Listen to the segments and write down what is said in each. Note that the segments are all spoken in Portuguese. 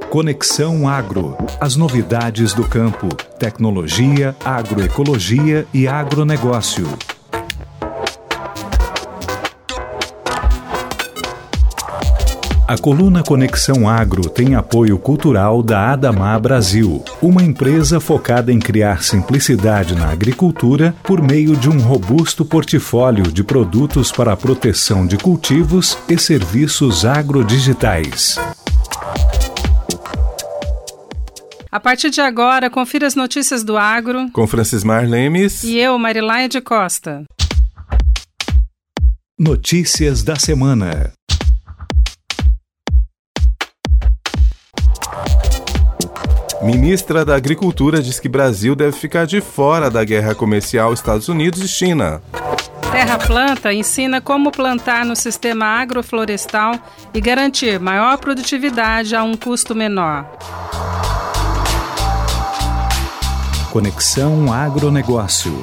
Conexão Agro. As novidades do campo, tecnologia, agroecologia e agronegócio. A coluna Conexão Agro tem apoio cultural da Adamar Brasil, uma empresa focada em criar simplicidade na agricultura por meio de um robusto portfólio de produtos para a proteção de cultivos e serviços agrodigitais. A partir de agora, confira as notícias do agro com Francismar Lemes e eu, Marilaia de Costa. Notícias da semana. Ministra da Agricultura diz que Brasil deve ficar de fora da guerra comercial Estados Unidos e China. Terra Planta ensina como plantar no sistema agroflorestal e garantir maior produtividade a um custo menor. Conexão Agronegócio.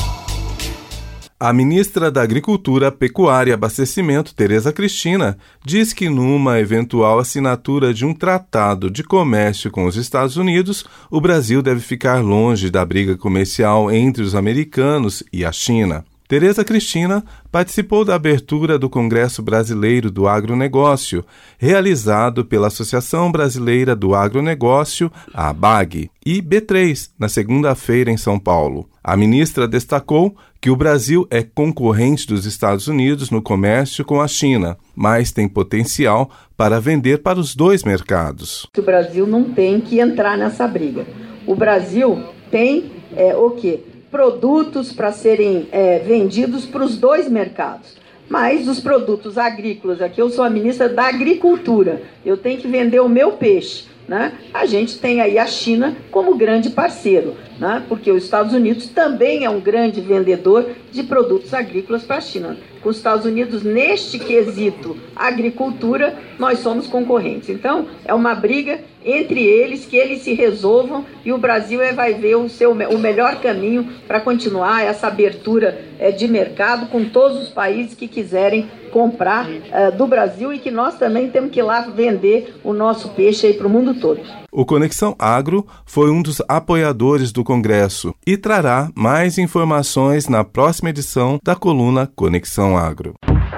A ministra da Agricultura, Pecuária e Abastecimento, Tereza Cristina, diz que numa eventual assinatura de um tratado de comércio com os Estados Unidos, o Brasil deve ficar longe da briga comercial entre os americanos e a China. Tereza Cristina participou da abertura do Congresso Brasileiro do Agronegócio, realizado pela Associação Brasileira do Agronegócio, a ABAG, e B3, na segunda-feira em São Paulo. A ministra destacou que o Brasil é concorrente dos Estados Unidos no comércio com a China, mas tem potencial para vender para os dois mercados. O Brasil não tem que entrar nessa briga. O Brasil tem o quê? Produtos para serem vendidos para os dois mercados. Mas os produtos agrícolas, aqui eu sou a ministra da Agricultura, eu tenho que vender o meu peixe, né? A gente tem aí a China como grande parceiro, né? Porque os Estados Unidos também é um grande vendedor de produtos agrícolas para a China. Com os Estados Unidos, neste quesito agricultura, nós somos concorrentes. Então, é uma briga entre eles, que eles se resolvam, e o Brasil vai ver o melhor caminho para continuar essa abertura de mercado com todos os países que quiserem comprar do Brasil, e que nós também temos que ir lá vender o nosso peixe aí para o mundo todo. O Conexão Agro foi um dos apoiadores do Congresso e trará mais informações na próxima edição da coluna Conexão Agro.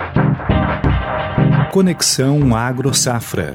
Conexão Agro Safra.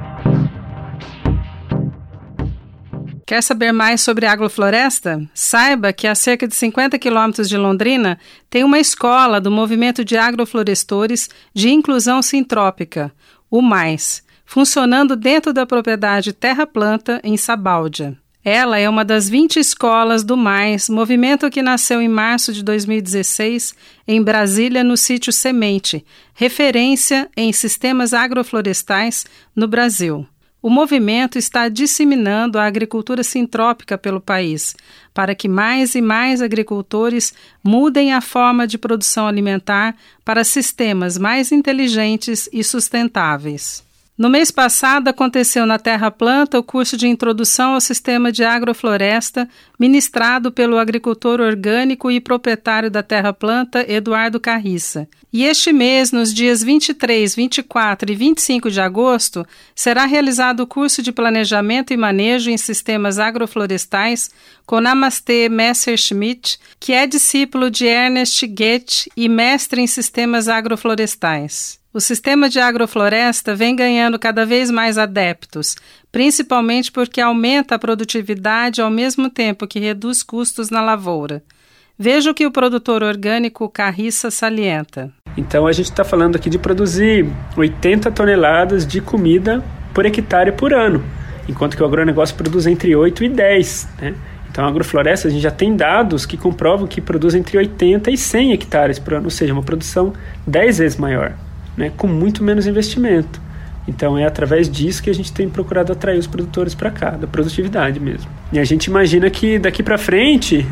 Quer saber mais sobre agrofloresta? Saiba que a cerca de 50 quilômetros de Londrina tem uma escola do Movimento de Agroflorestores de Inclusão Sintrópica, o MAIS, funcionando dentro da propriedade Terra Planta, em Sabáudia. Ela é uma das 20 escolas do MAIS, movimento que nasceu em março de 2016 em Brasília, no sítio Semente, referência em sistemas agroflorestais no Brasil. O movimento está disseminando a agricultura sintrópica pelo país, para que mais e mais agricultores mudem a forma de produção alimentar para sistemas mais inteligentes e sustentáveis. No mês passado, aconteceu na Terra Planta o curso de Introdução ao Sistema de Agrofloresta, ministrado pelo agricultor orgânico e proprietário da Terra Planta, Eduardo Carriça. E este mês, nos dias 23, 24 e 25 de agosto, será realizado o curso de Planejamento e Manejo em Sistemas Agroflorestais com Namastê Messerschmidt, que é discípulo de Ernest Goethe e mestre em Sistemas Agroflorestais. O sistema de agrofloresta vem ganhando cada vez mais adeptos, principalmente porque aumenta a produtividade ao mesmo tempo que reduz custos na lavoura. Veja o que o produtor orgânico Carriça salienta. Então a gente está falando aqui de produzir 80 toneladas de comida por hectare por ano, enquanto que o agronegócio produz entre 8 e 10, né? Então a agrofloresta, a gente já tem dados que comprovam que produz entre 80 e 100 hectares por ano, ou seja, uma produção 10 vezes maior, né, com muito menos investimento. Então é através disso que a gente tem procurado atrair os produtores para cá, da produtividade mesmo. E a gente imagina que daqui para frente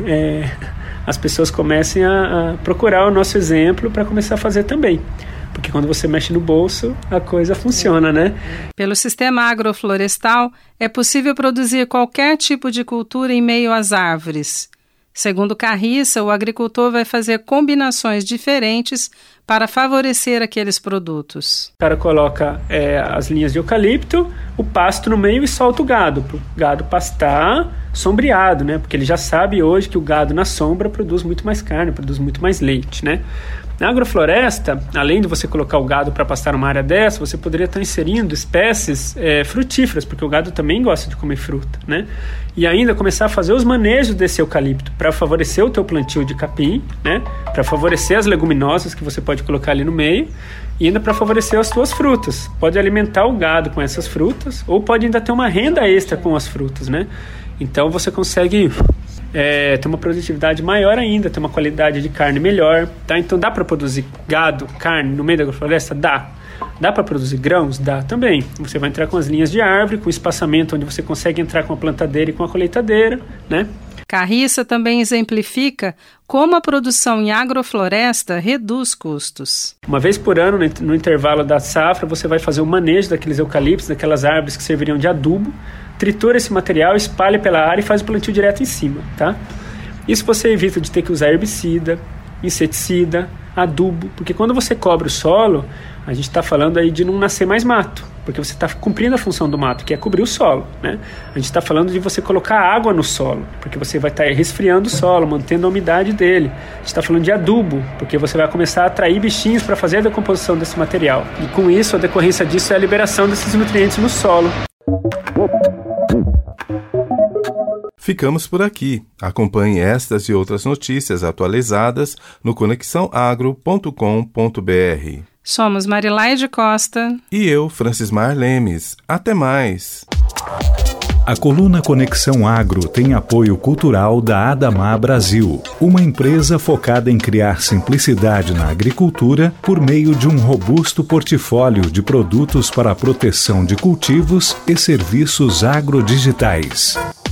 as pessoas comecem a procurar o nosso exemplo para começar a fazer também. Porque quando você mexe no bolso, a coisa funciona, né? Pelo sistema agroflorestal, é possível produzir qualquer tipo de cultura em meio às árvores. Segundo Carriça, o agricultor vai fazer combinações diferentes para favorecer aqueles produtos. O cara coloca as linhas de eucalipto, o pasto no meio e solta o gado, para o gado pastar sombreado, né? Porque ele já sabe hoje que o gado na sombra produz muito mais carne, produz muito mais leite, né? Na agrofloresta, além de você colocar o gado para pastar numa área dessa, você poderia estar inserindo espécies frutíferas, porque o gado também gosta de comer fruta, né? E ainda começar a fazer os manejos desse eucalipto para favorecer o teu plantio de capim, né? Para favorecer as leguminosas que você pode colocar ali no meio e ainda para favorecer as tuas frutas. Pode alimentar o gado com essas frutas ou pode ainda ter uma renda extra com as frutas, né? Então você consegue ter uma produtividade maior ainda, ter uma qualidade de carne melhor, tá? Então dá para produzir gado, carne no meio da agrofloresta? Dá. Dá para produzir grãos? Dá também. Você vai entrar com as linhas de árvore, com espaçamento onde você consegue entrar com a plantadeira e com a colheitadeira, né? Carriça também exemplifica como a produção em agrofloresta reduz custos. Uma vez por ano, no intervalo da safra, você vai fazer o manejo daqueles eucaliptos, daquelas árvores que serviriam de adubo, tritura esse material, espalha pela área e faz o plantio direto em cima, tá? Isso você evita de ter que usar herbicida, inseticida, adubo, porque quando você cobre o solo, a gente está falando aí de não nascer mais mato, porque você está cumprindo a função do mato, que é cobrir o solo, né? A gente está falando de você colocar água no solo, porque você vai estar resfriando o solo, mantendo a umidade dele. A gente está falando de adubo, porque você vai começar a atrair bichinhos para fazer a decomposição desse material. E com isso, a decorrência disso é a liberação desses nutrientes no solo. Ficamos por aqui. Acompanhe estas e outras notícias atualizadas no conexãoagro.com.br. Somos Marilaide Costa e eu, Francismar Lemes. Até mais! A coluna Conexão Agro tem apoio cultural da Adamar Brasil, uma empresa focada em criar simplicidade na agricultura por meio de um robusto portfólio de produtos para a proteção de cultivos e serviços agrodigitais.